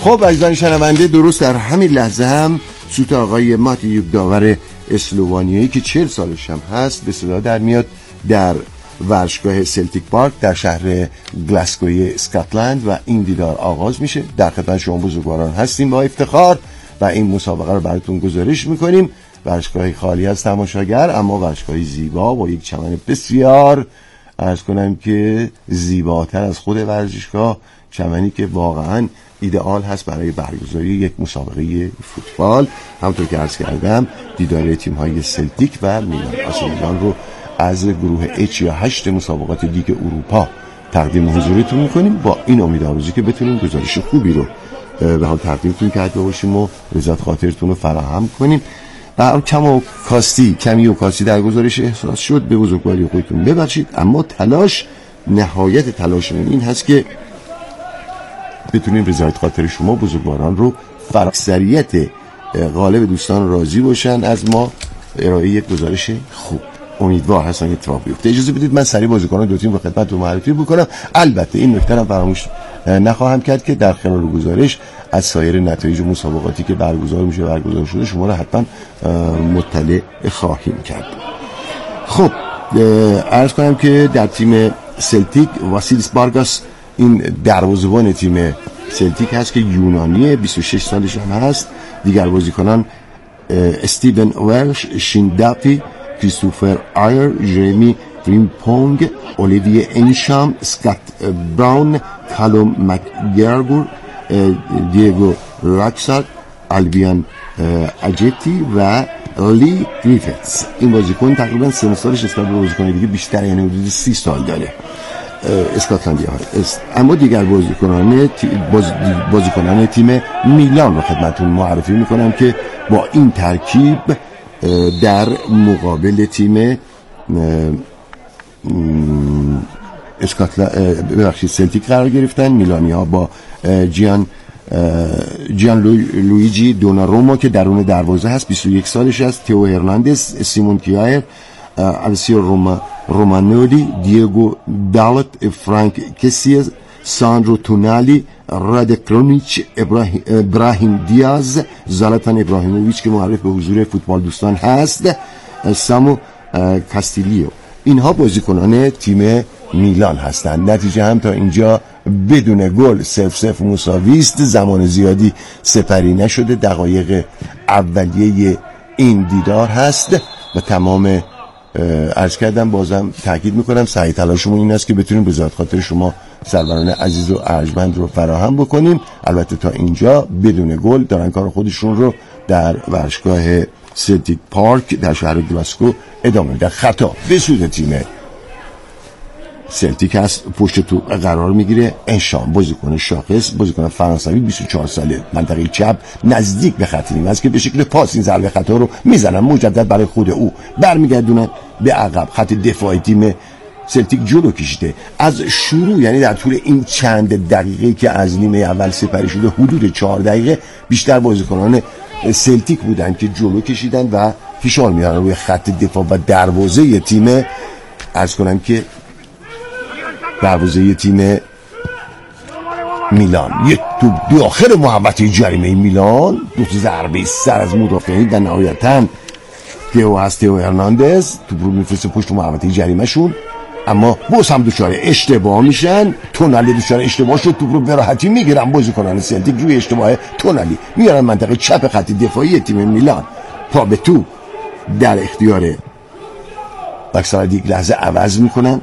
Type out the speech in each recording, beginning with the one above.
خب عزیزان شنونده، درست در همین لحظه هم سوت آقای ماتیوب داور اسلوونیایی که 40 سالش هم هست به صدا در میاد در ورزشگاه سلتیک پارک در شهر گلاسگوی اسکاتلند و این دیدار آغاز میشه. در خدمت شما بزرگواران هستیم با افتخار و این مسابقه رو براتون گزارش میکنیم. ورزشگاهی خالی از تماشاگر، اما ورزشگاهی زیبا با یک چمن بسیار عرض کنم که زیباتر از خود ورزشگاه، چمنی که واقعا ایدئال هست برای برگزاری یک مسابقه فوتبال. همونطور که عرض کردم دیدار تیم‌های سلتیک و میلان رو از گروه H یا 8 مسابقات لیگ اروپا تقدیم حضورتون میکنیم با این امیدواری که بتونیم گزارش خوبی رو به حال تقدیمتون کرده باشیم و لذت خاطرتون رو فراهم کنیم. و کمی و کاستی در گزارش احساس شد، به بزرگواری خودتون ببخشید، اما نهایت تلاشمون این هست که بتونیم رضایت خاطر شما بزرگواران رو اکثریت غالب دوستان راضی باشن از ما ارائه یک گزارش خوب. امیدوار هستم اتفاق بیفته. اجازه بدید من سریع بازیکنان دو تیم رو خدمتتون معرفی بکنم. البته این نکته رو فراموش نخواهم کرد که در خلال گزارش از سایر نتایج مسابقاتی که برگزار شده شما رو حتما مطلع خواهیم کرد. خب عرض کنم که در تیم سلتیک واسیلیس بارگاس این دروازه‌بان تیم سلتیک هست که یونانیه، 26 سالش هم هست. دیگر بازیکنان استیون ورش، شیندافی، کریستوفر آیر، جرمی فریمپونگ، اولیویه انشام، اسکات براون، کالوم مکگرگور، دیگو راکسات، آلویان اجتی و لی گریفتس. این بازیکن تقریبا سن سالش نسبت به بازیکن دیگه بیشتر، یعنی حدود 30 سال داره، اسکاتلندی ها. اما دیگر بازیکنان تیم میلان رو خدمتتون معرفی میکنم که با این ترکیب در مقابل تیم سلتیک قرار گرفتن. میلانی ها با جیان لویجی دوناروما که درون دروازه هست، 21 سالش است، تئو هرناندز، سیمون کیایر، السیو رومانولی، دیگو دالت، فرانک کسیز، ساندرو تونالی، راد کرونیچ، ابراهیم دیاز، زلاتان ابراهیموویچ که معرف به حضور فوتبال دوستان هست، سامو کاستیلیو. اینها بازیکنان تیم میلان هستند. نتیجه هم تا اینجا بدون گل 0-0 مساوی است. زمان زیادی سپری نشده، دقایق اولیه این دیدار هست و تمام عرض کردم، بازم تاکید میکنم سعی تلاشمون این است که بتونیم به ذات خاطر شما سروران عزیز و ارجمند رو فراهم بکنیم. البته تا اینجا بدون گل دارن کار خودشون رو در ورزشگاه سلتیک پارک در شهر گلاسگو ادامه میدن. خطا به سود تیم سلتیک هست، پشت تو قرار میگیره انشام، بازیکن شاخص، بازیکن فرانسوی، 24 ساله، منطقه چپ نزدیک به خط نیمه است که به شکل پاس این ضربه خطا رو میزنن مجدد برای خود او، برمیگردونن به عقب. خط دفاعی تیم سلتیک جلو کشیده از شروع، یعنی در طول این چند دقیقه که از نیمه اول سپری شده حدود 4 دقیقه بیشتر بازیکنان سلتیک بودن که جلو کشیدن و فشار میارن روی خط دفاع و دروازه تیم، عرض کنم که دروازه تیم میلان. یک توپ داخل محوطه جریمه میلان، دو ضربه سر از مدافعین و نهایتاً تئو هرناندز توپ رو میفرسته پشت محوطه جریمه شون، اما باز هم دچار اشتباه میشن. تونالی دچار اشتباه شد، توپ رو به راحتی میگیرن بازیکنان سلتیک روی اشتباه تونالی، میارن منطقه چپ خط دفاعی تیم میلان. پا به تو در اختیار بکسار دیگ لحظه عوض میکنن.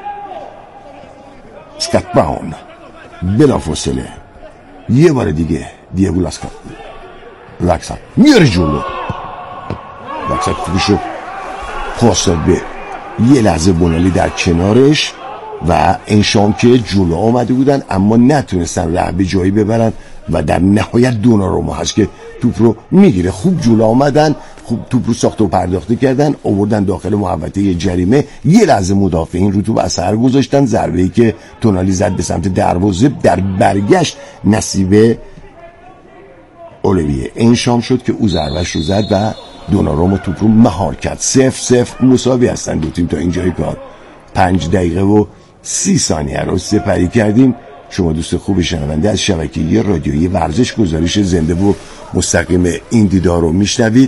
اسکات براون بلا فاصله یه بار دیگه دیگو لاکسات میاره جلو، لاکسات توپشو پاس داد به یه لحظه بونالی در کنارش و انشام که جلو آمده بودن اما نتونستن ره به جایی ببرن و در نهایت دوناروما هست که توپ رو میگیره. خوب جلو آمدن، خوب توپ رو ساخت و پرداخته کردن، آوردن داخل محوطه جریمه. یه لحظه مدافعین رو توپ اثر گذاشتن، ضربه‌ای که تونالی زد به سمت دروازه در برگشت نصیب اولیویه انشام شد که او ضربه‌اش رو زد و دوناروما توپ رو مهار کرد. 0-0 مساوی هستن دو تیم تا اینجای کار. 5 دقیقه و 30 ثانیه رو سپری کردیم. شما دوست خوب شنونده از شبکه رادیویی ورزش گزارش زنده و مستقیم این دیدار رو میشنوید.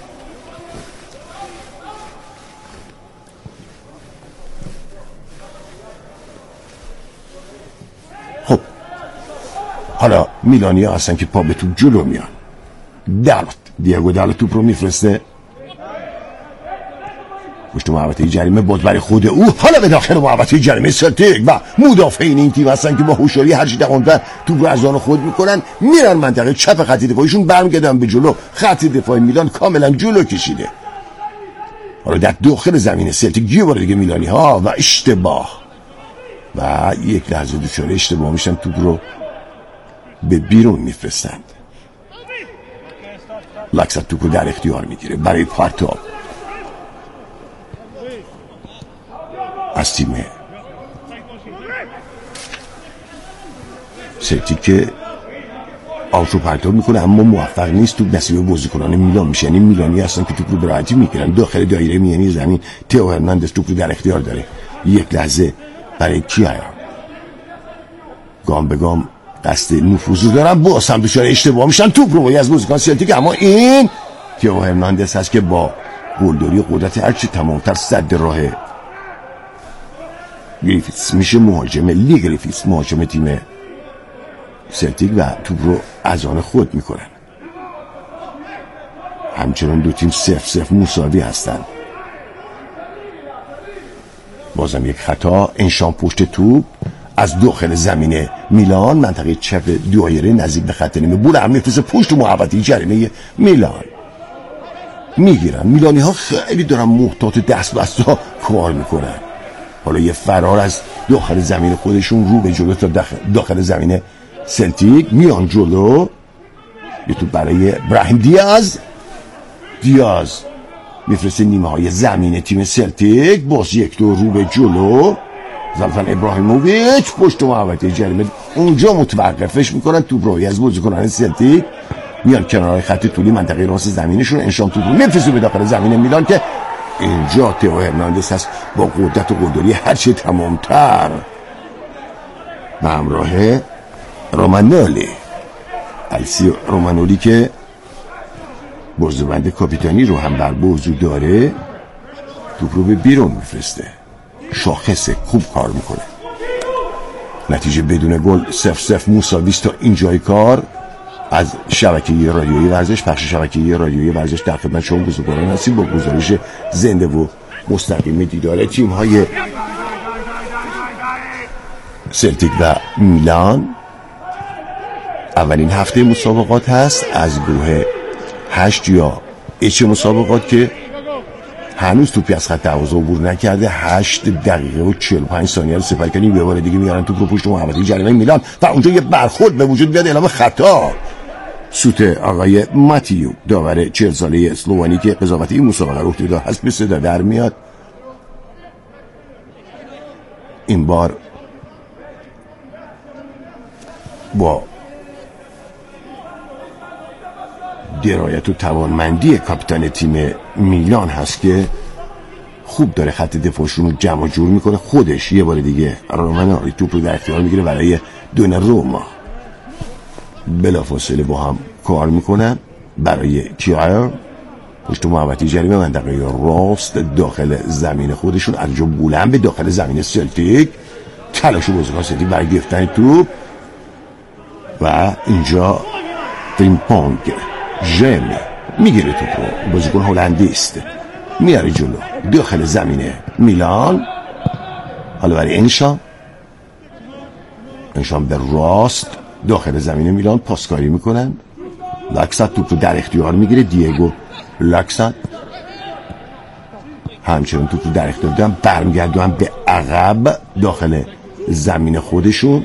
خب حالا میلانیا هستن که پا به توپ جلو میان. دیگو دالوت توپ رو میفرسته پشت محوطه جریمه، باز برای خود او، حالا به داخل محوطه جریمه سلتیک و مدافعین این تیم هستن که با هوشیاری هر چی دوانتر توپ رو از آن خود میکنن، میرن منطقه چپ خط دفاعیشون، برمیگردن به جلو. خط دفاعی میلان کاملا جلو کشیده. حالا در داخل زمین سلتیک یه بار دیگه میلانی ها و اشتباه و یک لحظه دوچاره اشتباه میشن، توپ رو به بیرون میفرستند. لاکسات توپ رو در اختیار میگیره برای پارتاب از تیم سلتیک که آوتو پرتاب میکنه اما موفق نیست. توپ نصیب بازیکنان میلان میشه، یعنی میلانی هستن که توپ رو به راحتی میگیرن. داخل دایره میانی زمین تئو هرناندز توپ رو در اختیار داره. یک لحظه برای کیایا، گام به گام قصد نفوذ دارن، باز هم دچار اشتباه میشن. توپ رو از بازیکن سلتیک، اما این تئو هرناندز هست که با گلداری قدرت هرچی تمامتر صد راه گریفیتس میشه مهاجم لی گریفیتس، مهاجم تیم سلتیک، و توپ رو از آن خود میکنن. همچنان دو تیم 0-0 مساوی هستن. بازم یک خطا، انشام پشت توپ از داخل زمین میلان، منطقه چپ دایره نزدیک به خط نیمه، بول هم میفرسته پشت محوطه جریمه میلان. میگیرن میلانی ها، خیلی دارن محتاط دست بسته کار میکنن. حالا یه فرار از داخل زمین خودشون رو به جلو تا داخل زمین سلتیک، میان جلو. یه توپ برای براهیم دیاز میفرسته نیمه های زمین تیم سلتیک، باز یک دو رو به جلو. زلاتان ابراهیموویچ پشت محوطه جریمه، اونجا متوقفش میکنن. توپ رو از بازیکنان سلتیک میان کنارهای خط طولی منطقه راست زمینشون، انشام توپ رو میفرسته به داخل زمین میلان که اینجا تئو هرناندز هست با قدرت و قلدری هرچی تمامتر به همراه رومانولی، السیو رومانولی که بازوبند کاپیتانی رو هم بر بازو داره، توپ رو به بیرون میفرسته. شاخصه، خوب کار میکنه. نتیجه بدون گل 0-0 مساوی است تا اینجای کار. از شبکه رادیویی ورزش، پخش شبکه رادیویی ورزش در خدمت شما بزرگواران هستیم با گزارش زنده و مستقیم دیدار تیم های سلتیک و میلان. اولین هفته مسابقات هست از گروه 8 یا اچ مسابقات که هنوز توپی از خط دروازه عبور نکرده. 8 دقیقه و 45 ثانیه رو سپری کنیم. یه بار دیگه میارن توپ رو پشت محوطه جریمه میلان و اونجا یه برخورد به وجود میاد، اعلام خطا. سوت آقای ماتیو، داور 40 ساله اسلوونی که قضاوت این مسابقه رو عهده‌دار هست، به صدا در میاد. این بار با درایت و توانمندی کاپیتان تیم میلان هست که خوب داره خط دفاعشون رو جمع جور میکنه. خودش یه بار دیگه رومانولی توپ رو در اختیار میگیره برای دوناروما. بلافاصله با هم کار میکنن برای کیایر پشت محوطه جریمه منطقه راست داخل زمین خودشون. از جا بولن به داخل زمین سلتیک، تلاش بازیکن سلتیک برای گرفتن توپ و اینجا فریمپونگ ژمی میگیره توپ رو. بازیکن هلندی است، میاره جلو داخل زمین میلان. حالا برای انشام به راست داخل زمین میلان پاسکاری میکنن. لاکسات توپ رو در اختیار میگیره. دیگو لاکسات همچنان توپ رو در اختیار دارن، برمیگردن به عقب داخل زمین خودشون.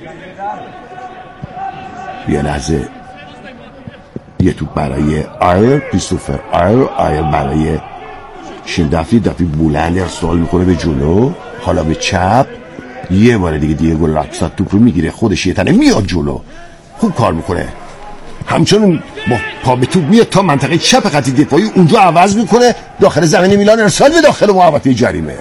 یه لحظه یه توپ برای آیر، کریستوفر آیر برای شیندافی، دافی بلند ارسال میکنه به جلو. حالا به چپ یه بار دیگه دیگو لاکسات توپ رو میگیره، خودش یه تنه میاد جلو، خوب کار میکنه. همچنان با پا به توپ میاد تا منطقه چپ خط دفاعی، اونجا عوض میکنه داخل زمین میلان، ارسال به داخل محوطه جریمه.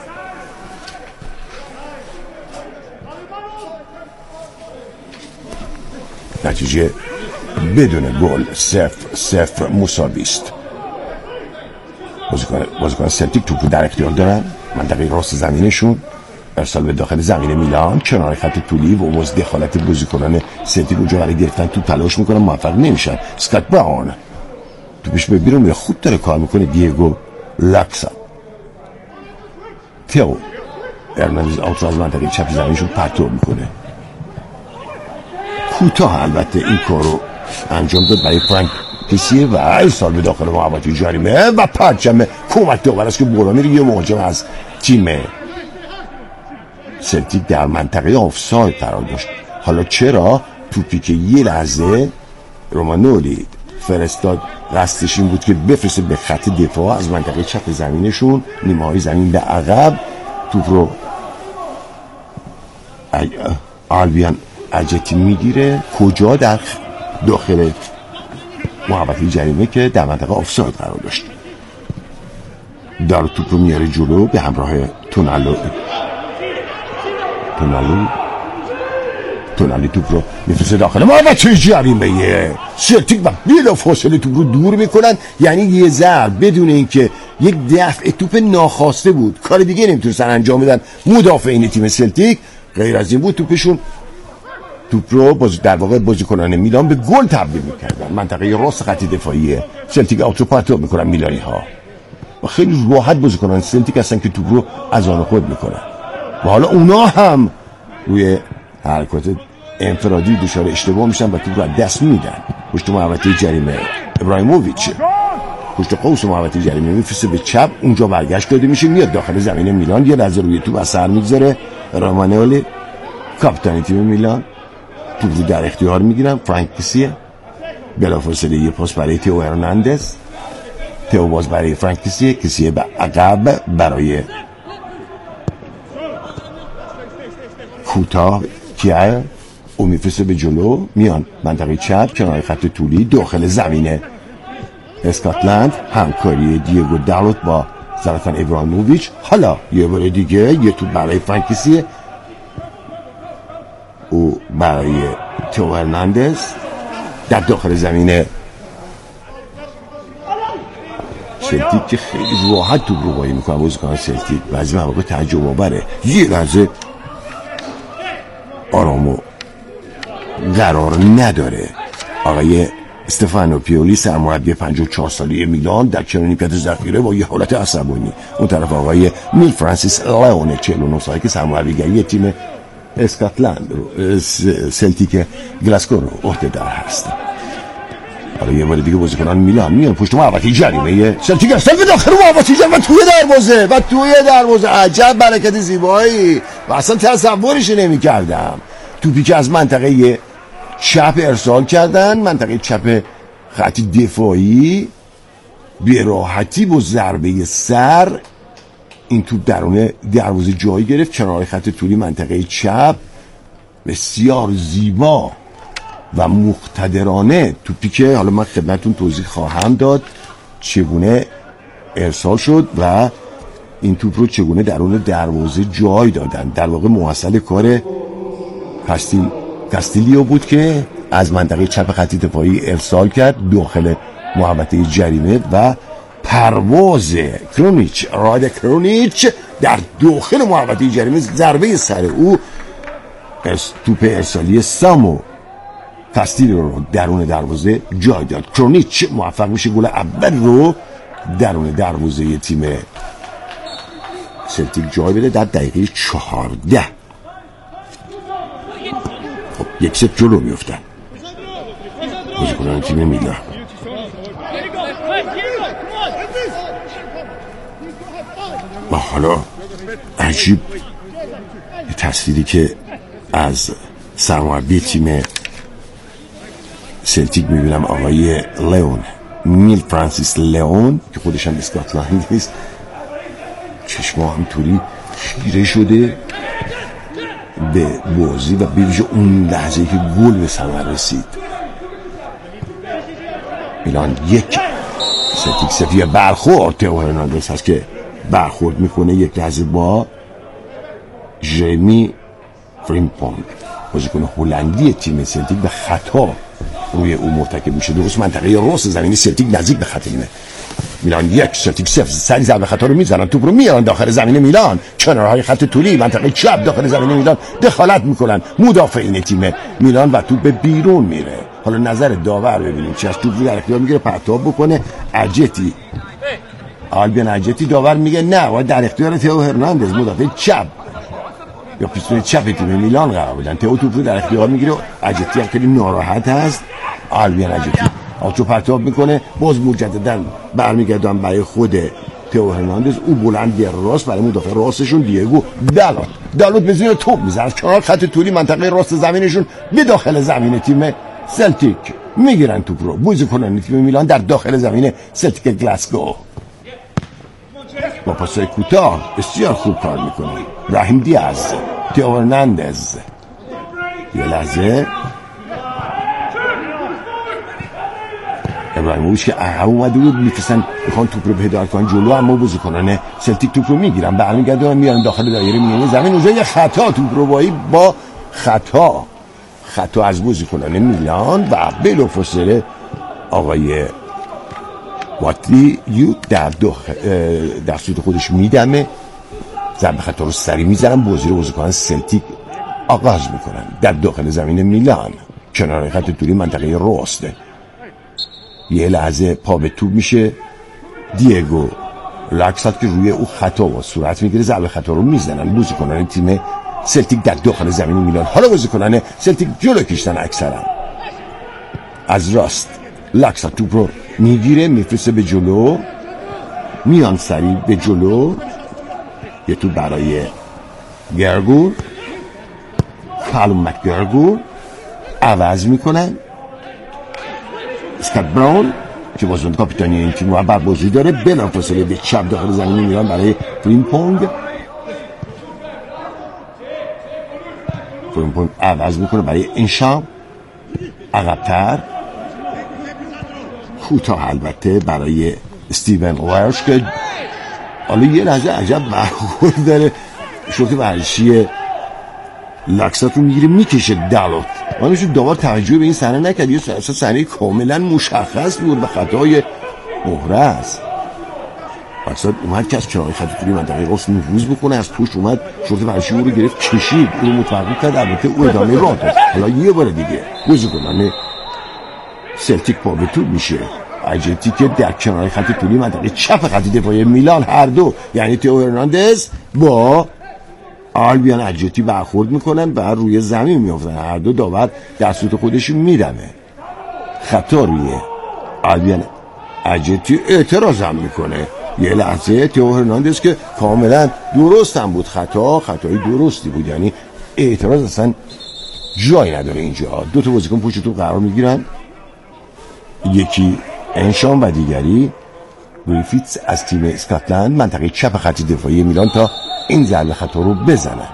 نتیجه بدون گل 0-0 مساوی است. بازیکن سلتیک توپو در اختیار دارن، منطقه راست زمینشون، ارسال به داخل زمین میلان، کنار خط طولی و موز دخالت بازیکنان سلتیک اونجا برای گرفتن توپ تلاش میکنن، موفق نمیشن. اسکات براون توپش به بیرون میره، خوب داره کار میکنه. دیگو لاکسا، تئو ارناندز آوت از منطقه چپ زمینشون پرتاب میکنه. کوتاه البته این کارو انجام داد برای فرانک کسیه و ارسال به داخل محوطه جریمه و پرچم کمک داور است که بالا میره. یه مهاجم از تیم سلتیک در منطقه آفساید قرار داشت. حالا چرا؟ توپی که یه لحظه رومانولی فرستاد قصدش این بود که بفرسته به خط دفاع از منطقه چپ زمینشون، نیمه های زمین به عقب. توپ رو آلبیان اجتی میگیره کجا؟ در داخل محوطه جریمه که در منطقه آفساید قرار داشت. داره توپ رو میاره جلو به همراه تونالی توپ رو میفرسته داخل محوطه جریمه سلتیک و بلا فاصله توپ رو دور میکنن. یعنی یه ضرب بدون اینکه یک دفع توپ ناخواسته بود، کار دیگه نمیتونستن انجام بدن مدافعین تیم سلتیک غیر از این بود توپ رو در واقع بازیکنان میلان به گل تبدیل میکردن. منطقه راست خط دفاعی سلتیک آوتوپاتو میکنن میلانی ها و خیلی راحت بازیکنان سلتیک هستن که توپ رو از آن خود میکنن و حالا اونا هم روی حرکات انفرادی دچار اشتباه میشن و توپ رو از دست میدن. پشت محوطه جریمه ابراهیموویچ پشت قوس محوطه جریمه میفرسته به چپ، اونجا برگشت داده میشه، میاد داخل زمین میلان، یه لحظه روی توپ اثر میگذاره. رومانولی کاپیتان تیم میلان توپ رو در اختیار میگیرن. فرانک کسیه بلافاصله یه پاس برای تئو هرناندز، تئو باز برای فرانک کسیه به عقب برای کوتاه کیه او میفرسته به جلو، میان منطقه چپ کنار خط طولی داخل زمین اسکاتلند. همکاری دیگو دالوت با زلاتان ابراهیموویچ. حالا یه بار دیگه یه توپ برای فرانک کسیه او برای تئو هرناندز در داخل زمین سلتیک که خیلی راحت توپ رو بایی میکنه. بازیکن سلتیک بعضی مواقع تعجب آوره، یه لحظه آرام و قرار نداره. آقای استفانو پیولی سرمربی 54 ساله میلان در کنار نیمکت ذخیره با یه حالت عصبانی. اون طرف آقای نیل فرانسیس لیون 49 ساله که سرمربیگری تیم اسکاتلند سلتیک گلاسکو رو عهده دار هست. حالا یه بار دیگه بازیکنان میلان میان پشت محوطه جریمه سلتیک ارسال به داخل محوطه جریمه و توی دروازه عجب برکت زیبایی و اصلا تصورش نمی‌کردم. توپی که از منطقه چپ ارسال کردن، منطقه چپ خط دفاعی، به راحتی با ضربه سر این توپ درون دروازه جایی گرفت کنار خط طولی منطقه چپ. بسیار زیبا و مقتدرانه توپی که حالا من خدمتتون توضیح خواهم داد چگونه ارسال شد و این توپ رو چگونه درون دروازه جای دادن. در واقع محصل کار کاستیلیو بود که از منطقه چپ خط دفاعی ارسال کرد داخل محوطه جریمه و پرواز کرونیچ در داخل محوطه جریمه، ضربه سر او توپ ارسالی سامو کاستیلیو رو درون دروازه جای داد. کرونیچ موفق میشه گل اول رو درون دروازه تیم سلتیک جای بده در دقیقه 14. خب یک ست جلو میفتن بازیکنان تیم میلان. و حالا عجیب تصویری که از سرمربی تیم سلتیک میبینم، آقای لیون، نیل فرانسیس لیون که خودش هم اسکاتلند نیست، چشما همطوری خیره شده به بازی و بویژه اون لحظه که گل به ثمر رسید. میلان 1 سلتیک 0. برخورد تئو هرناندز هست که برخورد میکنه یک لحظه با ژرمی فریمپونگ بازیکن هلندی تیم سلتیک به خطا روی او مرتکب میشه. درست منطقه راست زمین سلتیک نزدیک به خط نیمه. میلان 1 سلتیک 0. سری ضربه خطا رو میزنن، توپ رو میارن داخل زمین میلان، کنارهای خط طولی منطقه چپ داخل زمین میلان دخالت میکنن مدافعین تیم میلان و توپ به بیرون میره. حالا نظر داور ببینیم چه از توپ رو در اختیار میگیره پرتاب بکنه. اجتی آلبین اجتی داور میگه نه و در اختیار تئو هرناندز مدافع چپ یا پیستون چپ تیم میلان قرار بدن. تئو توپ رو در اختیار میگیره، اجتی هم خیلی ناراحت هست. آلبین اجتی آچو پرتاب میکنه، باز مجددا برمیگردن برای خود تئو هرناندز، او بلند در راست برای مدافع راستشون دیگو دالوت به زیر توپ میزنه از کنار خط طولی منطقه راست زمینشون به داخل زمین تیم سلتیک میگیرن توپ رو. بازیکنان تیم میلان در داخل زمین سلتیک گلاسگو با پاسای کوتاه بسیار خوب کار میکنه. راهیم دیاز، تئو هرناندز، یه لحظه ابراهیموویچ که عقب اومده بود میخوان توپ رو هدایت کنن جلو، اما بازیکنان سلتیک توپ رو میگیرن برمیگردن میارن داخل دایره میانی زمین. اونجا یه خطا توپ روایی با خطا از بازیکنان میلان و بلافاصله آقای واتلی یو در سوت خودش میدمه، ضربه خطا رو سری میزنن، بازی رو بازیکنان سلتیک آغاز میکنن در داخل زمین میلان کنار خط طولی منطقه راسته. یه لحظه پا به توپ میشه، دیگو لاکسات که روی او خطا با صورت میگیره، ضربه خطا رو میزنن بازیکنان تیم سلتیک در داخل زمین میلان. حالا بازیکنان سلتیک جلو کشتن، اکثرا از راست لاکسات توپ رو میگیره میفرسته به جلو، میان سریع به جلو، یه توپ برای گرگور، کالوم مکگرگور عوض میکنن. اسکات براون که بازیکن کاپیتانی این تیم و بازی داره بلافاصله به چپ داخل زمین میلان برای فریمپونگ عوض میکنه برای انشام، عقب‌تر کوتاه البته برای استیون وایرش که حالا یه لحظه عجب برخورد داره، شوت ورزشی لاکسات رو میگیره میکشه دالوت. منشون داور توجه به این صحنه نکرد، یه صحنه کاملا مشخص بود به خطای مهره است. لاکسات اومد که از کنار خط طولی منطقه راست نفوذ بکنه، از پشت اومد شوت ورزشی رو گرفت کشید، او رو متوقف کرد، البته او ادامه راه داد. حالا یه بار دیگه بازیکنان سلتیک پا به توپ میشه، اجتی که در کنار خط طولی منطقه چپ خط دفاعی میلان هر دو یعنی تئو هرناندز با آلبیان اجتی برخورد میکنن و روی زمین میافتن. هر دو داور در سوت خودش میدمه، خطا روی آلبیان اجتی اعتراض هم میکنه. یه لحظه تئو هرناندز که کاملا درست هم بود، خطای درستی بود، یعنی اعتراض اصلا جای نداره اینجا. دو تا بازیکن پشت توپ قرار میگیرن، یکی انشام و دیگری گریفیتس از تیم اسکاتلند منطقه چپ خط دفاعی میلان تا این ضربه خطا رو بزنن.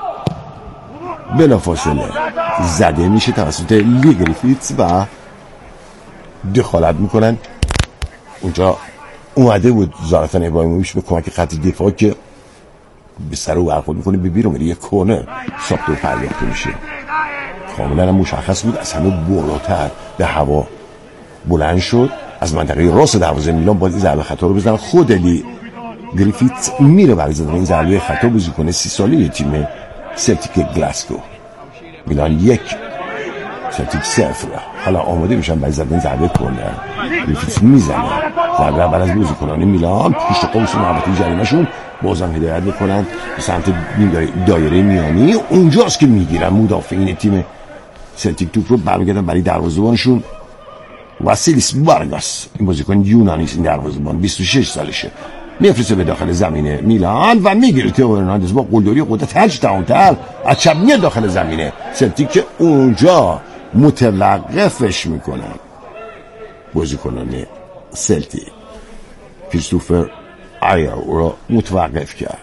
بلافاصله زده میشه توسط لی گریفیتس و دخالت میکنن. اونجا اومده بود زلاتان ابراهیموویچ به کمک خط دفاع که به سر او برخورد میکنه به بیرون میره، یه کورنر ساخته و پرداخته میشه. کاملا مشخص بود، از همه بالاتر به هوا بلند شد، از منطقه راست دروازه میلان باید این ضربه خطا رو بزنن. خود لی گریفیت میره برای زدن این ضربه خطا، بازیکن 30 ساله تیم سلتیک گلاسگو. میلان 1 سلتیک 0. حالا آماده میشن برای زدن ضربه کورنر. گریفیت میزنه ضربه اول از بازیکنان میلان پشت قوس محوطه جریمه‌شون، بازم هدایت میکنن به سمت دایره میانی. اونجاست که میگیرن مدافعین تیم سلتیک توپ رو برمیگردن برای دروازه‌بانشون واسیلیس وارگاس. این بازیکن یونانی است، این دروازه‌بان 26 سالشه، میفرسته به داخل زمین میلان و میگیره تئو هرناندز با قلدری قدرت 8 تاونتر از چپ میاد داخل زمینه سلتیک که اونجا متوقفش میکنن بازیکنان سلتیک. کریستوفر آیر رو متوقف کرد.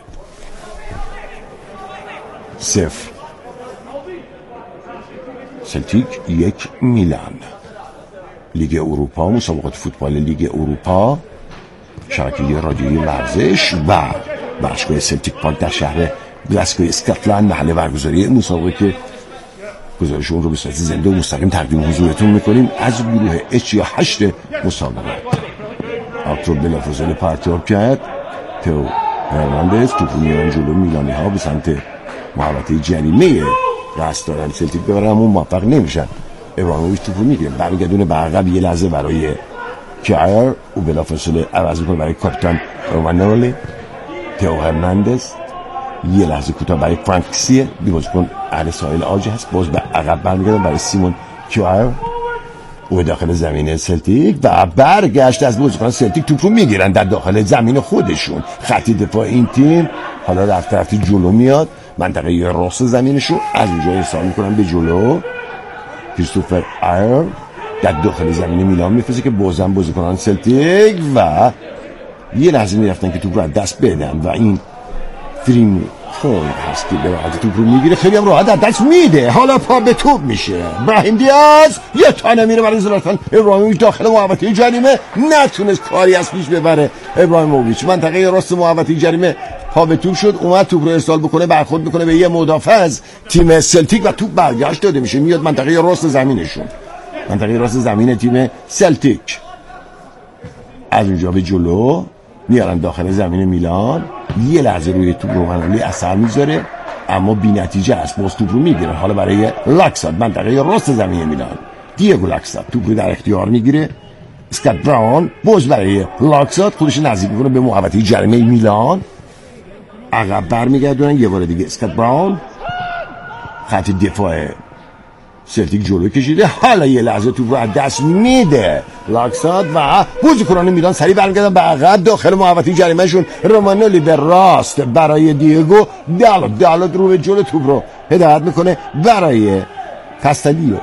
0 سلتیک 1 میلان. لیگ اروپا، مسابقات فوتبال لیگ اروپا، شبکه رادیویی ورزش و باشگاه سلتیک پارک در شهر گلاسگو اسکاتلند محل برگزاری مسابقه که گزارش اون رو به صورت زنده و مستقیم تقدیم حضورتون میکنیم از گروه اچ یا 8 مسابقات. آرتور بلافاصله پرتاب کرد، تو هرناندز توپ میارن جلو میلانی ها به سمت محوطه جریمه قصد دارن سلتیک ببرن اما موفق نمیشن. ابراهیموویچ توپو میگیره برمیگردونه به عقب، یه لحظه برای کایر و بلافاصله عوض میکنه برای کاپیتان رومانولی. تو هرناندز یه لحظه کوتاه برای فرانکسیه، بازیکن اهل ساحل آج هست، باز به عقب برمیگردن برای سیمون کایر و داخل زمین سلتیک و برگشت از بازیکن سلتیک توپ رو میگیرن در داخل زمین خودشون. خط دفاع این تیم حالا رفتی جلو میاد، منطقه راست زمینشون از اونجا ارسال میکنن به جلو. کریستوفر ایر در داخل زمین میلان میفرسته که بازم بازیکنان سلتیک و یه لحظه میرفتن که توپ رو از دست بدن و این فریم خون هست که به راحتی توپ رو میگیره، خیلی هم راحت از دست میده. حالا پا به توپ میشه، براهیم دیاز یه تانه میره برای زلاتان ابراهیموویچ داخل محوطه جریمه، نتونست کاری از پیش ببره. ابراهیموویچ منطقه راست محوطه جریمه پا به توپ شد، اومد توپ رو ارسال بکنه، برخورد میکنه به یه مدافع از تیم سلتیک و توپ برگشت داده میشه، میاد منطقه راست زمینشون، منطقه راست زمین تیم سلتیک. از اونجا به جلو میارن داخل زمین میلان، یه لحظه روی توپ رومانولی اثر میذاره اما بی نتیجه است، باز توپ رو میگیرن. حالا برای لاکساد منطقه راست زمین میلان، دیگو لاکساد توپ رو در اختیار میگیره. اسکات براون باز برای لاکساد خودش نزدیک میکنه به محوطه جریمه میلان، عقب برمیگردونن یه بار دیگه. اسکات براون خط دفاع سلتیک جلو کشیده، حالا یه لحظه توپ رو از دست میده لاکساد و بازیکنان میلان سریع برمیگردن به عقب داخل محوطه جریمهشون. رومانولی به راست برای دیگو دالوت رو به جلو توپ رو هدایت میکنه برای کاستالیو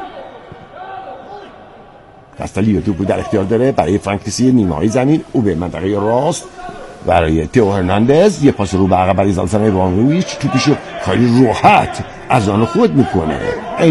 توپ رو در اختیار داره برای فرانکسی نیمه‌های زمین او به منطقه راست برای تو هرناندز، یه پاس رو به عقب برای زلاتان ابراهیموویچ، توپشو خیلی راحت از آن خود میکنه.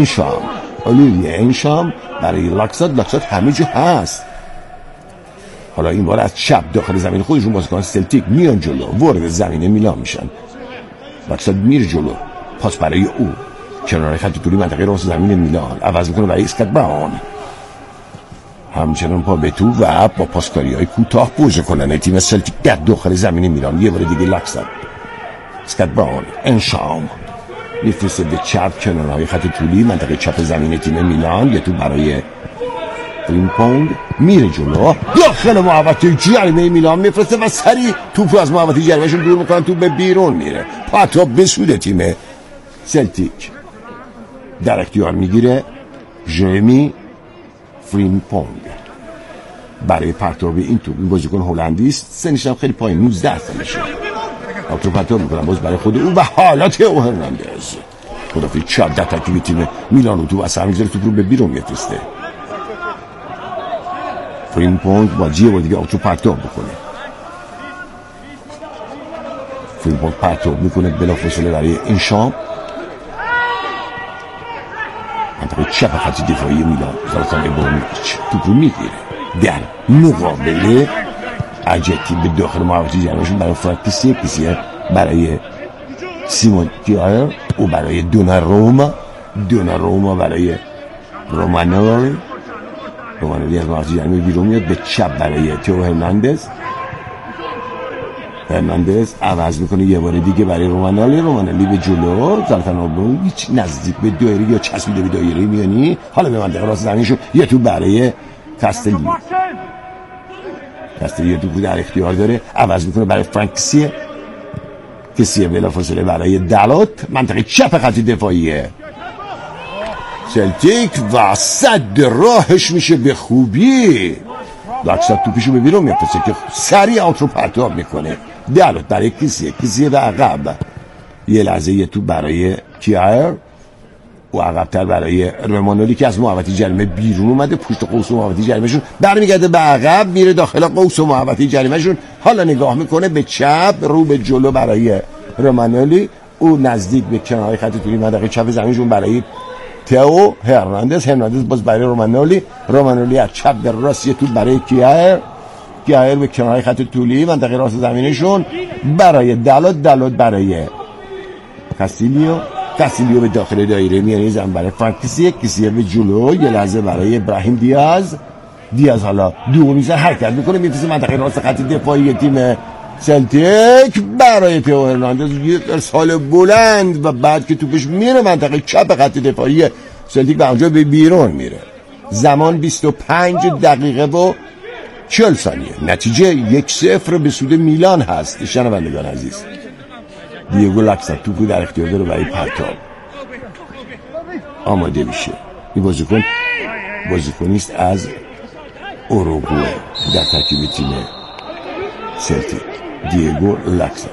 انشام برای لاکساد همه جا هست. حالا این بار از چپ داخل زمین خودشون بازیکن سلتیک میان جلو، وارد زمین میلان میشن. لاکساد میره جلو، پاس برای او کنار خط طولی منطقه راست زمین میلان، عوض میکنه برای اسکات براون، همچنان پا به تو و با پاسکاری‌های کوتاه پوز کنن تیم سلتیک در داخل زمین میلان. یه بار دیگه لاکساد، اسکات براون، انشام میفرسته به چپ کنارهای خط طولی منطقه چپ زمین تیم میلان. یه تو برای فرینپونگ میره جلو داخل محوطه جریمه میلان میفرسته و سریع توپ رو از محوطه جریمهشون دور میکنن، توپ به بیرون میره. پاتا به سود تیم سلتیک در اختیار میگیره ژرمی فرینپونگ برای پرتاب این توپ. این بازیکن هلندی است، سنش هم خیلی پایین، 19 سالشه. تو پرتاب میکنن باز برای خود اون و حالا تو هرناندز خدافی چپ در ترکیب تیم میلان رو تو اثر میذاره، توپ رو به بیرون میفرسته. فرینپونگ با جیه بار دیگه تو پرتاب بکنه، فرینپونگ پرتاب میکنه بلافاصله برای انشام منطقه چپ خط دفاعی میلان. زلاتان ابراهیموویچ توپ رو میگیره در مقابله اجتی به داخل محوطه جریمهشون برای فرانکسی برای سیمون کایر و برای دوناروما برای رومانولی از محوطه جریمه بیرون میاد به چپ برای تو هرناندز عوض میکنه یه بار دیگه برای رومانولی به جلو. زلاتان ابراهیموویچ نزدیک به دایره یا چسبیده به دایره میانی، حالا به منطقه راست زمینشون یه تو برای کاستالیو توپ در اختیار داره، عوض میکنه برای فرانکسی بلافاصله برای دالوت منطقه چپ خط دفاعی سلتیک و صد راهش میشه به خوبی. لاکساد توپشو به بیرون میفرسته که سریع آوت رو پرتاب میکنه. دالوت برای کسی به عقب، یه لحظه یه توپ برای کایر و عقب‌تر برای رومانولی که از محوطه جریمه بیرون اومده، پشت قوس محوطه جریمهشون برمیگرده به عقب، میره داخل قوس محوطه جریمهشون. حالا نگاه میکنه به چپ رو به جلو برای رومانولی، او نزدیک به کنار خط طولی منطقه چپ زمینشون برای تو هرناندز باز برای رومانولی از چپ به راست یه توپ برای کایر به کنار خط طولی منطقه راست زمینشون برای دالوت برای کاستالیو کاستیلیو به داخل دایره میانه زمین برای فرانک کیسیه به جلو، یه لحظه برای ابراهیم دیاز حالا دو میزه حرکت میکنه میفرسته منطقه راست خط دفاعی تیم سلتیک برای تئو هرناندز، یه ارسال بلند و بعد که توپش میره منطقه چپ خط دفاعی سلتیک به اونجا به بیرون میره. زمان 25 دقیقه و 40 ثانیه. نتیجه 1-0 به سود میلان هست. شنوندگان عزیز، دیگو لاکسا توپو در اختیار داره برای پرتاب آماده میشه. این بازیکنیست از اوروگوئه در ترکیب تیم سلتیک. دیگو لاکسا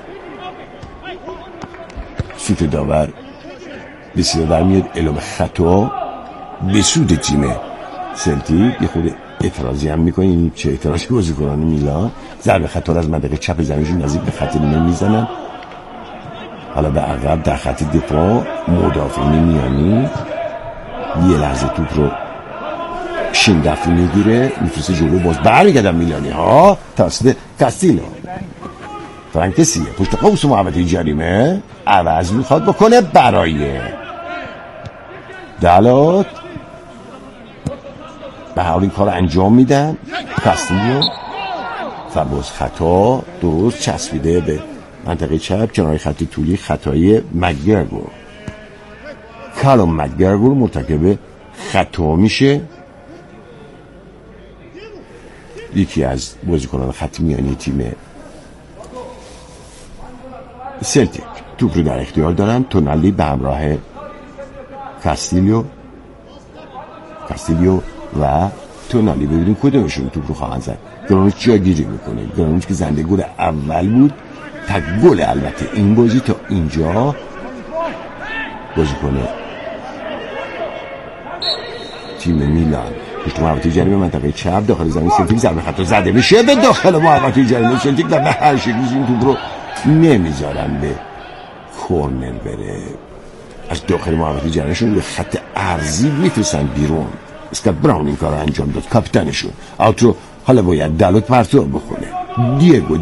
سوت داور بسیار در میاد اعلام خطا به سود تیم سلتیک. یه خود اعتراضی هم میکنه. این چه اعتراضی بازیکنان میلان؟ ضربه خطا از منطقه چپ زمینشون نزدیک به خط نیمه میزنن. حالا به عقب در خط دفاع مدافعین میانی یه لحظه توپ رو شندفی میگیره میفرسته جلو، باز برمیگردن میلانی ها توسط کاستیلو. فرانکسیه پشت قوس محوطه جریمه عوض میخواد بکنه برای دالوت. به هر حال این کار انجام میدن. کاستیلو فرباز خطا درست چسبیده به منطقه چپ کنار خط طولی. خطای مکگرگور، کالوم مکگرگور مرتکب خطا میشه. یکی از بازیکنان خط میانی تیم سلتیک توپ رو در اختیار دارن. تونالی به همراه کاستیلیو و تونالی ببینیم کدومشون توپ رو خواهند زد. گرانوچ جاگیری میکنه. گرانوچ که زنده گل اول بود، تک گل البته این بازی تا اینجا بازیکن تیم میلان. پشت محوطه جریمه منطقه چپ داخل زمین سلتیک ضربه خطا زده میشه به داخل محوطه جریمه سلتیک و به هر شکلی این توپ رو نمیذارن به کورنر بره. از داخل محوطه جریمهشون به خط عرضی میفرستن بیرون. اسکات براون این کار رو انجام داد، کاپیتانشون. آوترو حالا باید دالوت پرتاب بکنه. دیگو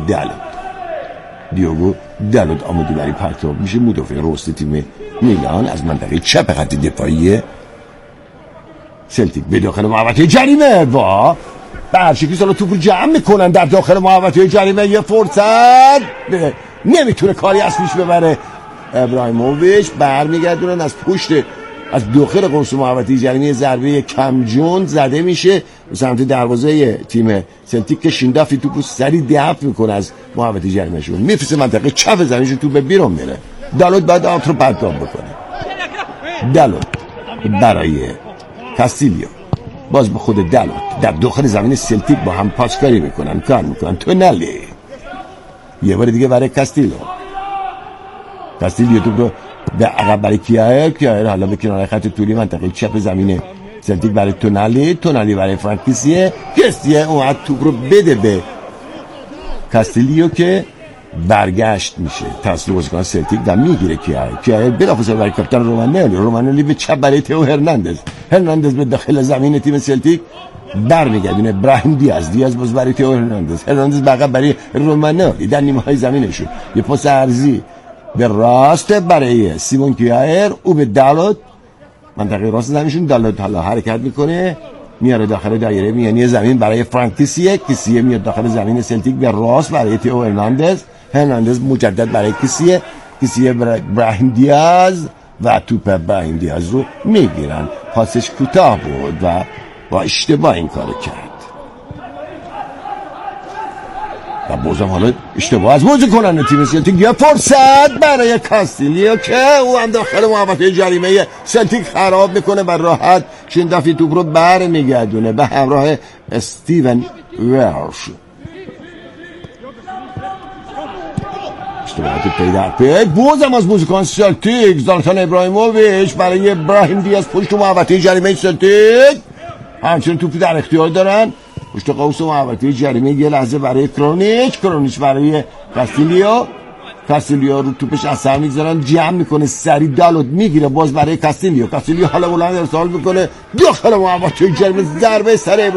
دالوت آماده برای پرتاب میشه. مدافع راست تیم میلان از منطقه چپ خط دفاعی سلتیک به داخل محوطه جریمه و به هر شکلی سالا توپ رو جمع میکنن در داخل محوطه جریمه. یه فرصت نمیتونه کاری از پیش ببره. ابراهیموویچ برمیگردونن از پشت از داخل قوس محوطه جریمه. ضربه کمجون زده میشه به سمت دروازه تیم سلتیک که شیندافی توپ رو سریع دفع میکنه از محوطه جریمهشون میفرسته منطقه چپ زمینشون توپ به بیرون میره. دالوت باید آوت رو پرتاب بکنه. دالوت برای کاستیلیو، باز به خود دالوت در داخل زمین سلتیک با هم پاسکاری میکنن، کار میکنن. تونالی یه بار دیگه برای کاستیلیو توپ رو به عقب برای کیایر حالا به کنار خط طولی منطقه چپ زمین سلتیک برای تونالی برای فرانک کیسیه اومد توپ رو بده به کاستیلیو که برگشت میشه توسط بازیکن سلتیک و میگیره کیایر بلافاصله برای کاپیتان رومانولی به چپ برای تئو هرناندز به داخل زمین تیم سلتیک برمیگردونه. ابراهیم دیاز باز برای تئو هرناندز بقیه برای رومانولی در نیمه های زمینشون. یه پاس عرضی به راست برای سیمون کیایر او به دالوت منطقه راست زمینشون. دالوت حالا حرکت میکنه میاره داخل دایره میانی زمین برای فرانک کیسیه میاد داخل زمین سلتیک به راست برای تئو هرناندز مجدد برای کیسیه برای ابراهیم دیاز و توپ ابراهیم دیاز رو میگیرن. پاسش کوتاه بود و با اشتباه این کارو کرد و بازم حالا اشتباه از بازیکنان تیم سلتیک. یه فرصت برای کاستیلیو که او هم داخل محوطه جریمه سلتیک خراب میکنه و راحت شندافی توپ رو برمیگردونه به همراه استیون ورش. اشتباهات پی بازم از بازیکن سلتیک. زلاتان ابراهیموویچ برای ابراهیم دیاز پشت محوطه جریمه سلتیک همچنین توپی در اختیار دارن. پشت قوس محوطه جریمه یه لحظه برای کرونیچ برای کاستیلیو رو توپش اثر میگذارن، جمع میکنه سری دالوت میگیره باز برای کاستیلیو حالا بلند ارسال میکنه داخل محوطه جریمه. ضربه سر